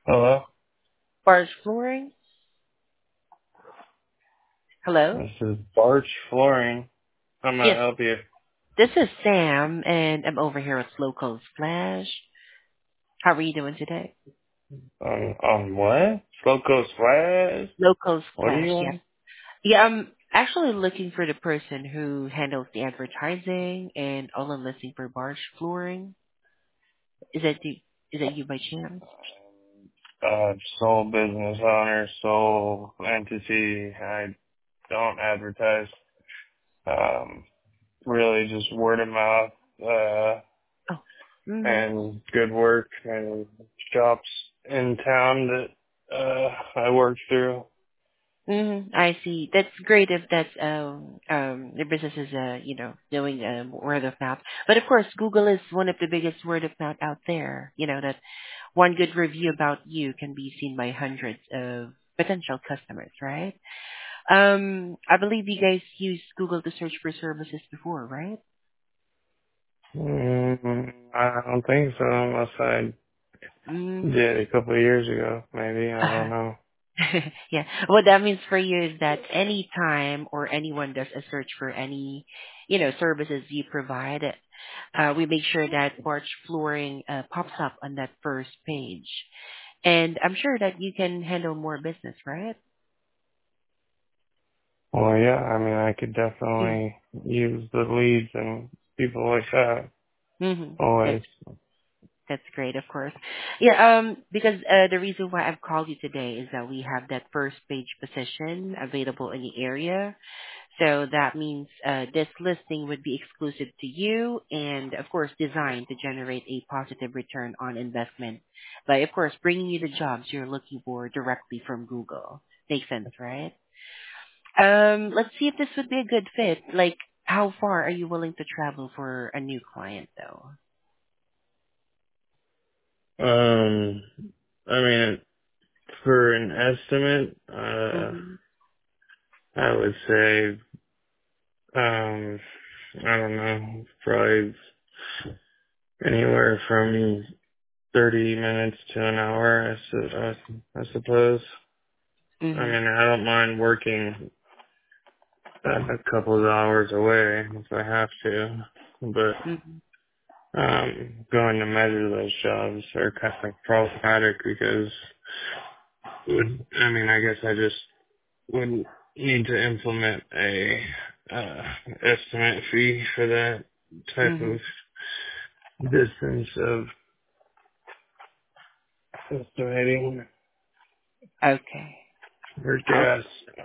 Hello? Barge Flooring. Hello? This is Barch Flooring. How may I Yes, help you? this is Sam, and I'm over here at Local Splash. How are you doing today? On what? Sloco Splash? Local What do Splash, you yeah. want? Yeah, I'm actually looking for the person who handles the advertising and online listing for Barge Flooring. Is that you, is that you by chance? Sole business owner, sole entity. I don't advertise. Um, really just word of mouth, Oh, mm-hmm. and good work and shops in town that, I work through. I see. That's great if that's the business is doing word of mouth. But of course, Google is one of the biggest word of mouth out there. You know that one good review about you can be seen by hundreds of potential customers, right? I believe you guys used Google to search for services before, right? I don't think so unless I Mm. did a couple of years ago, maybe. I don't know. Yeah. What that means for you is that any time or anyone does a search for any, services you provide, we make sure that Porch Flooring pops up on that first page. And I'm sure that you can handle more business, right? Well, yeah, I mean, I could definitely use the leads and people like that. Mm-hmm. Always. That's great, of course. Yeah, because the reason why I've called you today is that we have that first page position available in the area. So that means this listing would be exclusive to you and, of course, designed to generate a positive return on investment by, of course, bringing you the jobs you're looking for directly from Google. Makes sense, right? Let's see if this would be a good fit. Like, how far are you willing to travel for a new client, though? Um, I mean, for an estimate, Mm-hmm. I would say, I don't know, probably anywhere from 30 minutes to an hour, I suppose. I Mm-hmm. mean, I don't mind working a couple of hours away if I have to, but Mm-hmm. going to measure those jobs are kind of problematic because I mean, I guess I just would need to implement a estimate fee for that type Mm-hmm. of distance of estimating Okay. for I'll, gas.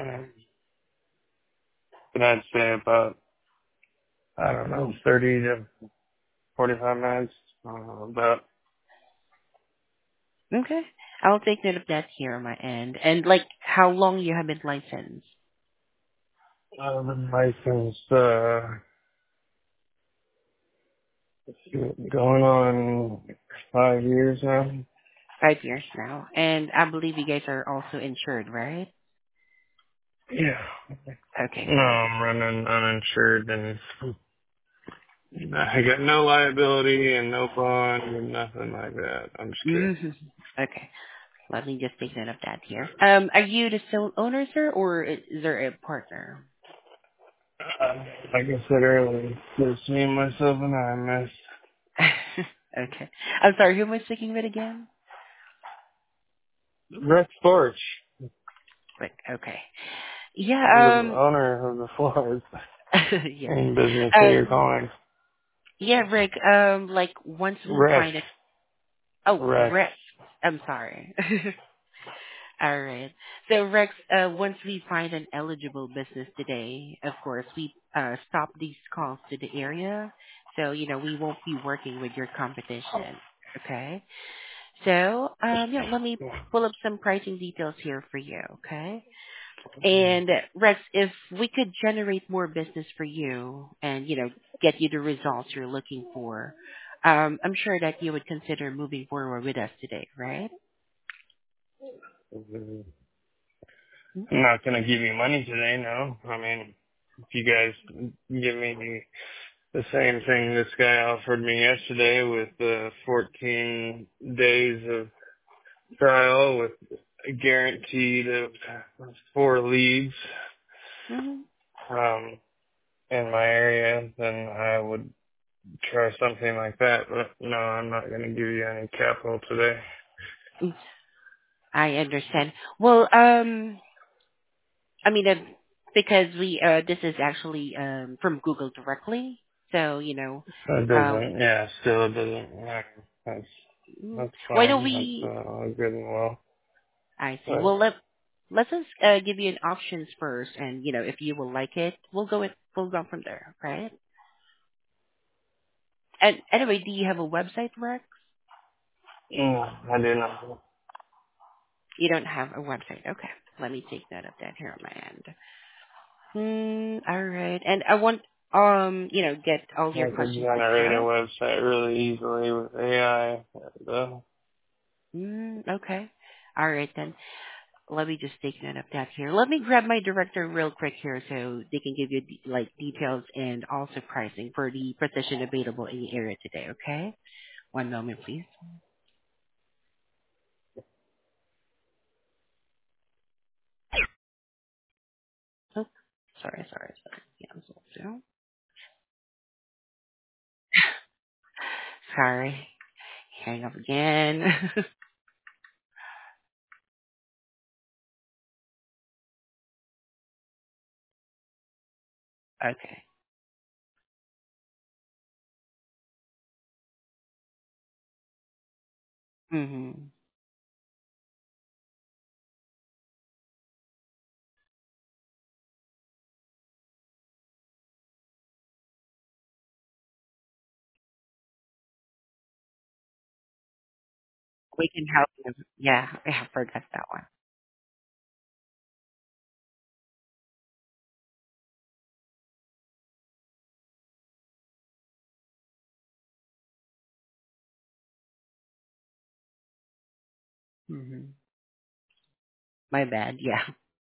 But I'd say about, I don't know, 30 to 45 minutes, about okay. I'll take note of that here on my end. And like, how long you have been licensed? been licensed, going on 5 years now. 5 years now. And I believe you guys are also insured, right? Yeah. Okay, No, great. I'm running uninsured and I got no liability and no bond and nothing like that. I'm just kidding. hmm Okay. Let me just take note of that here. Are you the sole owner, sir, or is there a partner? Like I said earlier, it's just me, myself, and I, miss. Okay. I'm sorry, who am I speaking with again? Rex Storch. Wait, okay. I'm the Yeah, owner of the floors yes. in business that you're Um, calling. yeah, Rick, like once we Rex. find it, oh, Rex. Rick, I'm sorry. All right. So Rex, once we find an eligible business today, of course, we stop these calls to the area. So, we won't be working with your competition. Okay. So, yeah, let me pull up some pricing details here for you. Okay. And Rex, if we could generate more business for you and, get you the results you're looking for, I'm sure that you would consider moving forward with us today, right? I'm not gonna give you money today, no. I mean, if you guys give me the same thing this guy offered me yesterday with 14 days of trial with a guaranteed of 4 leads Hmm. um, in my area, then I would try something like that. But no, I'm not going to give you any capital today. I understand. Well, I mean, because this is actually from Google directly, so It uh, doesn't. Yeah, still it doesn't matter. That's that's why don't fine. That's we? all good and well. I see. But Well, let's just give you an options first, and if you will like it, we'll go from there, right? And anyway, do you have a website, Rex? I do not. You don't have a website. Okay. Let me take note of that here on my end. All right. And I want get all your I could questions generate a addressed. website really easily with AI. Okay. All right then. Let me just take note of that here. Let me grab my director real quick here so they can give you details and also pricing for the position available in the area today. Okay. One moment, please. Oh, sorry. Cancel. So, sorry. Hang up again. Okay. Mhm. We can help you. Yeah, I forgot that one. Mhm. My bad. Yeah.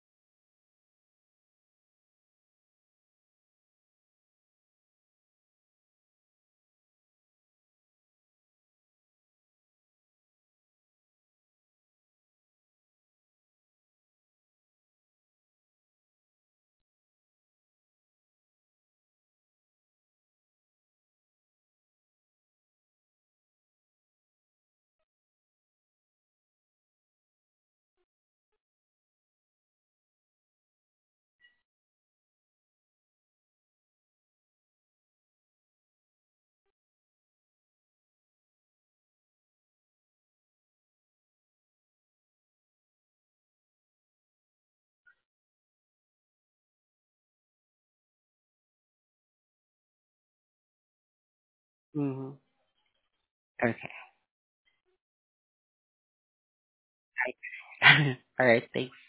Mhm. Okay. All right. Thanks.